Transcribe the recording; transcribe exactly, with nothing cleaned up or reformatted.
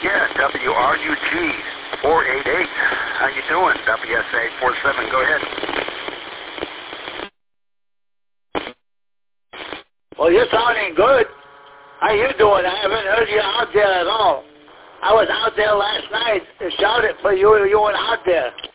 Yeah, W R U G four eight eight. How you doing? W S A four seven. Go ahead. Well, you're sounding good. How you doing? I haven't heard you out there at all. I was out there last night and shouted for you. You weren't out there.